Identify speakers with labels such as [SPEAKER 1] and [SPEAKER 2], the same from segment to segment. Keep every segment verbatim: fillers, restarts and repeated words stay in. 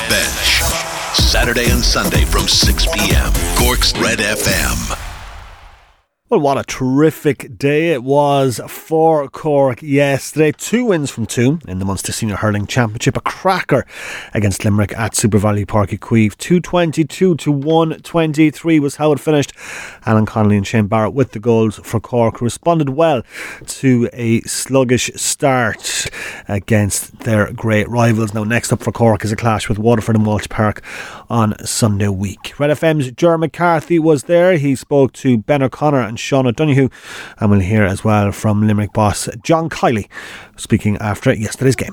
[SPEAKER 1] Bench. Saturday and Sunday from six p.m. Cork's Red F M.
[SPEAKER 2] Well, what a terrific day it was for Cork yesterday. Two wins from two in the Munster Senior Hurling Championship. A cracker against Limerick at Super Valley Park Queeve. two twenty-two to one twenty-three was how it finished. Alan Connolly and Shane Barrett with the goals for Cork, who responded well to a sluggish start against their great rivals. Now, next up for Cork is a clash with Waterford in Walsh Park on Sunday week. Red F M's Ger McCarthy was there. He spoke to Ben O'Connor and Sean O'Donoghue, and we'll hear as well from Limerick boss John Kiley speaking after yesterday's game.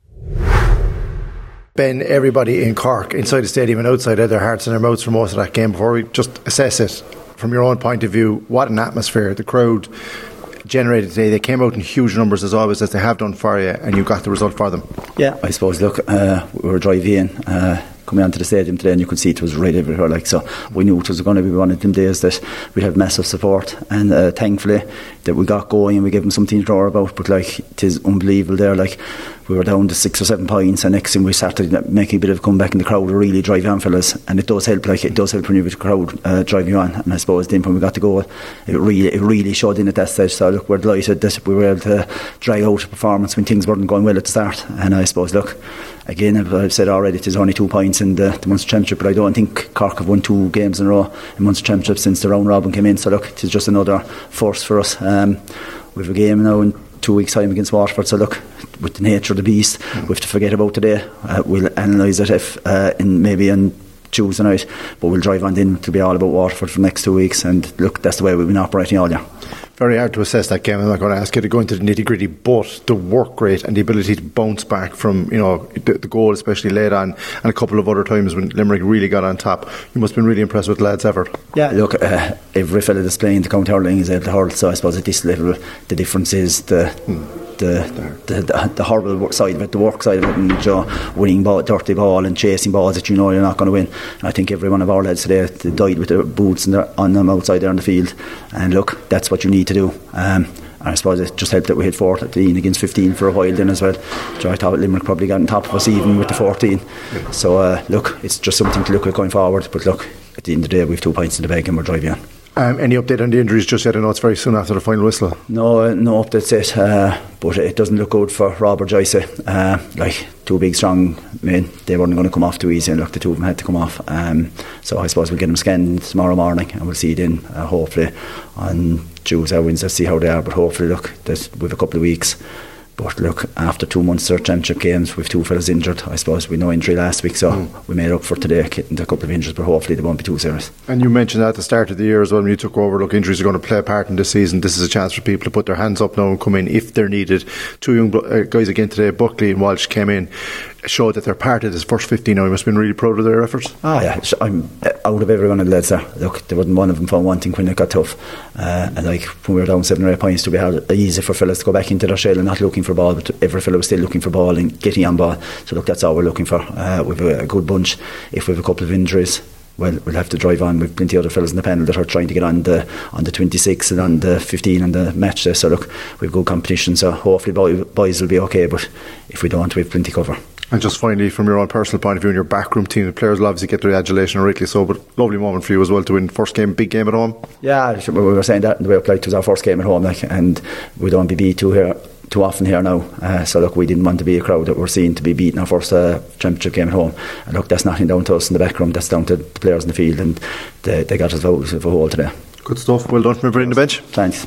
[SPEAKER 3] Ben, everybody in Cork, inside the stadium and outside, had their hearts and their mouths for most of that game. Before we just assess it from your own point of view, what an atmosphere the crowd generated today. They came out in huge numbers as always, as they have done for you, and you got the result for them.
[SPEAKER 4] Yeah, I suppose, look, uh, we were driving in uh, coming onto the stadium today, and you could see it was right everywhere, like, so we knew it was going to be one of them days that we'd have massive support, and uh, thankfully that we got going and we gave them something to roar about. But like, it is unbelievable there, like, we were down to six or seven points, and next thing we started making a bit of a comeback, and the crowd were really driving on fellas, and it does help, like, it does help when you have a crowd uh, driving you on. And I suppose then when we got the goal, it really it really showed in at that stage. So look, we're delighted that we were able to drag out a performance when things weren't going well at the start. And I suppose, look, again, I've said already, it is only two points in the, the Munster Championship, but I don't think Cork have won two games in a row in Munster Championship since the round robin came in. So look, it is just another force for us. Um, we have a game now in two weeks' time against Waterford, so look, with the nature of the beast, mm. we have to forget about today. Uh, we'll analyse it if uh, in maybe on Tuesday night, but we'll drive on then to be all about Waterford for the next two weeks. And look, that's the way we've been operating all year.
[SPEAKER 3] Very hard to assess that game. I'm not going to ask you to go into the nitty gritty, but the work rate and the ability to bounce back from, you know, the, the goal, especially late on, and a couple of other times when Limerick really got on top, you must have been really impressed with the lads' effort.
[SPEAKER 4] Yeah, look, uh, every fella that's playing the county hurling is able to hurl, so I suppose at this level the difference is the hmm. The, the, the, the horrible work side of it, the work side of it, and you know, winning ball, dirty ball and chasing balls that you know you're not going to win. And I think every one of our lads today, they died with their boots and their, on them outside there on the field, and look, that's what you need to do. um, and I suppose it just helped that we had fourteen against fifteen for a while then as well. So I thought Limerick probably got on top of us even with the fourteen. So uh, look, it's just something to look at going forward, but look, at the end of the day we have two points in the bag and we're driving on.
[SPEAKER 3] Um, any update on the injuries just yet? I know it's very soon after the final whistle.
[SPEAKER 4] No, uh, no updates yet, uh, but it doesn't look good for Robert Joyce. Uh, like, two big strong men, they weren't going to come off too easy, and look, the two of them had to come off. Um, so I suppose we'll get them scanned tomorrow morning, and we'll see then uh, hopefully on Tuesday or Wednesday, see how they are. But hopefully, look, that we've a couple of weeks. But look, after two months of championship games with two fellas injured, I suppose we no injury last week, so mm. we made up for today, getting a couple of injuries, but hopefully they won't be too serious.
[SPEAKER 3] And you mentioned that at the start of the year as well, when you took over, look, injuries are going to play a part in this season. This is a chance for people to put their hands up now and come in if they're needed. Two young uh, guys again today, Buckley and Walsh, came in, showed that they're part of this first fifteen now. You must have been really proud of their efforts.
[SPEAKER 4] Ah, yeah, I'm out of every one of the lads there. Look, there wasn't one of them found one thing when it got tough. Uh, and like, when we were down seven or eight points, to be hard, easy for fellas to go back into their shell and not looking for ball, but every fellow was still looking for ball and getting on ball. So look, that's all we're looking for. Uh, we've a, a good bunch. If we have a couple of injuries, well, we'll have to drive on. We've plenty of other fellas in the panel that are trying to get on the on the twenty-six and on the fifteen on the match day. So look, we've good competition, so hopefully boy, boys will be okay, but if we don't, we've plenty cover.
[SPEAKER 3] And just finally, from your own personal point of view, in your backroom team, the players will obviously get their adulation, rightly so, but lovely moment for you as well to win first game, big game at home.
[SPEAKER 4] Yeah, we were saying that in the way it was our first game at home, like, and we don't be beat too here too often here now, uh, so look, we didn't want to be a crowd that were seen to be beating our first uh, championship game at home. And look, that's nothing down to us in the back room, that's down to the players in the field, and they, they got us out of a hole today.
[SPEAKER 3] Good stuff, well done from everybody in the bench.
[SPEAKER 4] Thanks.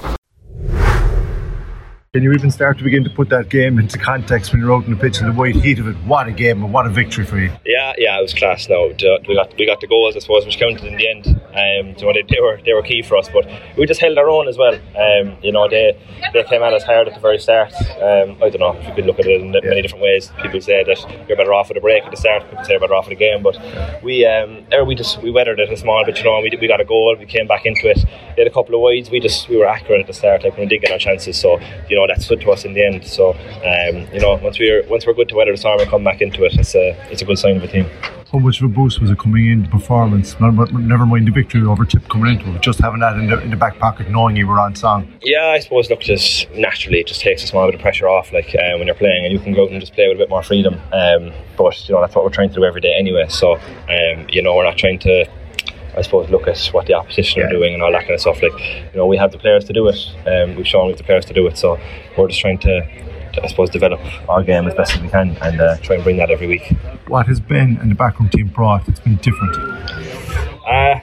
[SPEAKER 3] Can you even start to begin to put that game into context when you're out in the pitch in the white heat of it? What a game and what a victory for you.
[SPEAKER 5] Yeah, yeah, it was class now. We got we got the goals, I suppose, which counted in the end. Um, you know, they, they were they were key for us, but we just held our own as well. Um, you know, they they came at us hard at the very start. Um, I don't know if you could look at it in many yeah. different ways. People say that you're better off with a break at the start. People say you're better off with a game, but we um, we just we weathered it a small bit. You know, we we got a goal. We came back into it. They had a couple of wides. We just we were accurate at the start, like when we did get our chances. So you know. know, that stood to us in the end. So um, you know, once we're once we're good to weather the storm and come back into it, it's a it's a good sign of a team.
[SPEAKER 6] How much of a boost was it coming in the performance? Never mind the victory over Tip coming into it, just having that in the, in the back pocket, knowing you were on song.
[SPEAKER 5] Yeah, I suppose, look, just naturally it just takes a small bit of pressure off, like uh, when you're playing, and you can go out and just play with a bit more freedom. Um, but you know, that's what we're trying to do every day anyway. So um, you know, we're not trying to, I suppose, look at what the opposition yeah. are doing and all that kind of stuff. Like, you know, we have the players to do it. Um, we've shown we have the players to do it. So we're just trying to, to I suppose, develop our game as best as we can and uh, try and bring that every week.
[SPEAKER 6] What has Ben and the backroom team brought that's been different?
[SPEAKER 5] Uh,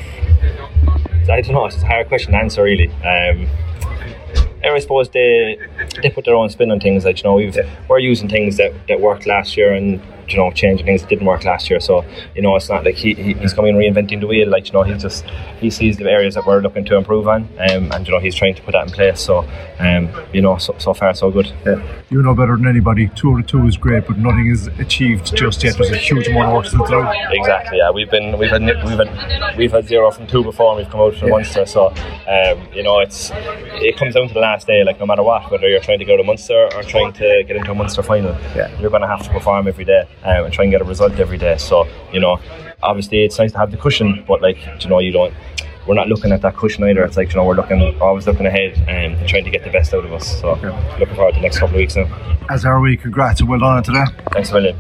[SPEAKER 5] I don't know. It's a hard question to answer, really. Um, I suppose they they put their own spin on things. Like, you know, we've yeah. we're using things that, that worked last year and, you know, changing things that didn't work last year. So, you know, it's not like he, he he's coming reinventing the wheel. Like, you know, he just he sees the areas that we're looking to improve on, um, and you know, he's trying to put that in place. So, um, you know, so, so far so good.
[SPEAKER 6] Yeah. You know better than anybody. Two out of two is great, but nothing is achieved just yet. There's a huge amount of work still to do.
[SPEAKER 5] Exactly. Yeah, we've been we've had we've had we've had zero from two before, and we've come out from yeah. Munster. So, um, you know, it's it comes down to the last day. Like, no matter what, whether you're trying to go to Munster or trying to get into a Munster final, yeah. you're going to have to perform every day um, and try and get a result every day. So, you know, obviously it's nice to have the cushion, but, like, you know, you don't we're not looking at that cushion either. It's like, you know, we're looking always looking ahead and trying to get the best out of us. So yeah. looking forward to the next couple of weeks now.
[SPEAKER 6] As are we. Congrats and well done today.
[SPEAKER 5] Thanks a million.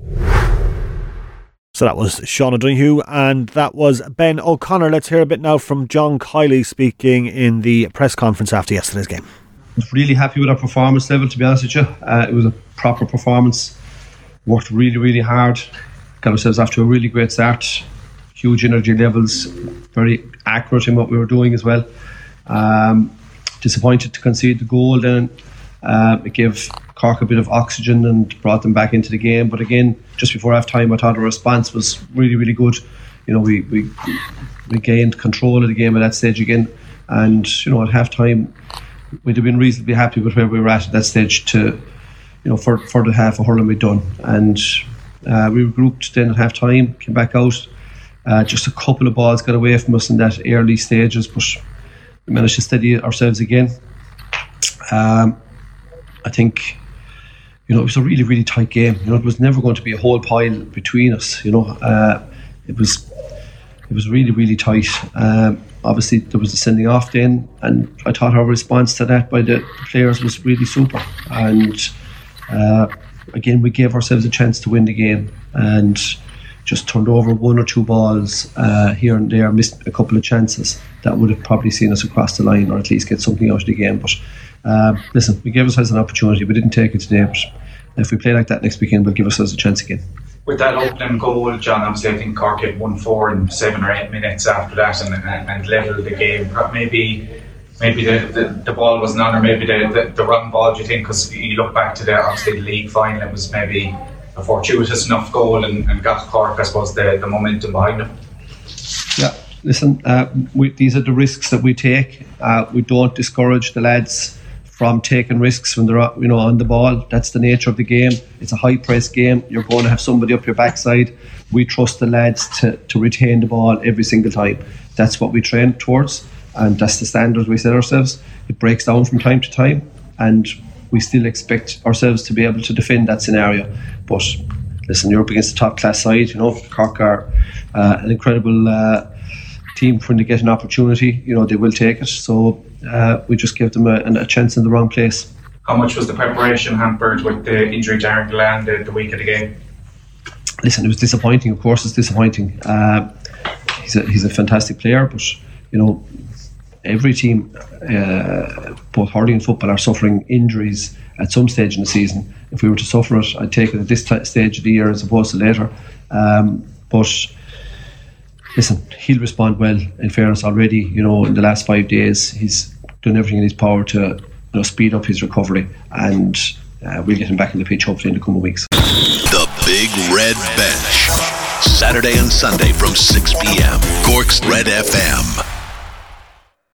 [SPEAKER 2] So that was Sean O'Donoghue and that was Ben O'Connor. Let's hear a bit now from John Kiely speaking in the press conference after yesterday's game.
[SPEAKER 7] Really happy with our performance level, to be honest with you. Uh, it was a proper performance. Worked really, really hard. Got ourselves off to a really great start. Huge energy levels. Very accurate in what we were doing as well. Um, disappointed to concede the goal then. Uh, it gave Cork a bit of oxygen and brought them back into the game. But again, just before half time, I thought our response was really, really good. You know, we, we, we gained control of the game at that stage again. And, you know, at half time, we'd have been reasonably happy with where we were at at that stage to, you know, for, for the half of hurling we'd done. And uh, we regrouped then at half time, came back out. Uh, just a couple of balls got away from us in that early stages, but we managed to steady ourselves again. Um, I think, you know, it was a really, really tight game. You know, it was never going to be a whole pile between us. You know, uh, it was it was really, really tight. Um, obviously, there was a sending off then, and I thought our response to that by the players was really super. And uh, again, we gave ourselves a chance to win the game, and just turned over one or two balls uh, here and there, missed a couple of chances that would have probably seen us across the line or at least get something out of the game. But uh, listen, we gave ourselves an opportunity. We didn't take it today, but if we play like that next weekend, we'll give ourselves a chance again.
[SPEAKER 8] With that opening goal, John, obviously I think Cork had won four in seven or eight minutes after that and, and, and levelled the game. Maybe maybe the, the, the ball wasn't on, or maybe the, the, the wrong ball, do you think? Because you look back to the obviously the league final, it was maybe a fortuitous enough goal and, and got Cork, I suppose, the, the momentum behind them.
[SPEAKER 7] Yeah, listen, uh, we, these are the risks that we take. Uh, we don't discourage the lads from taking risks when they're, you know, on the ball. That's the nature of the game. It's a high press game. You're going to have somebody up your backside. We trust the lads to, to retain the ball every single time. That's what we train towards, and that's the standard we set ourselves. It breaks down from time to time, and we still expect ourselves to be able to defend that scenario. But listen, you're up against a top class side. You know, Cork are uh, an incredible uh, team. When they get an opportunity, you know, they will take it. So uh, we just give them a, a chance in the wrong place.
[SPEAKER 8] How much was the preparation hampered with the injury to Aaron Gillane the, the week of the game?
[SPEAKER 7] Listen, it was disappointing. Of course, it's disappointing. Uh, he's a, he's a fantastic player, but you know, every team, uh, both hurling and football, are suffering injuries at some stage in the season. If we were to suffer it, I'd take it at this t- stage of the year as opposed to later. Um, but listen, he'll respond well. In fairness, already, you know, in the last five days, he's done everything in his power to, you know, speed up his recovery, and uh, we'll get him back in the pitch hopefully in the coming weeks.
[SPEAKER 1] The Big Red Bench, Saturday and Sunday from six p.m. Cork's Red F M.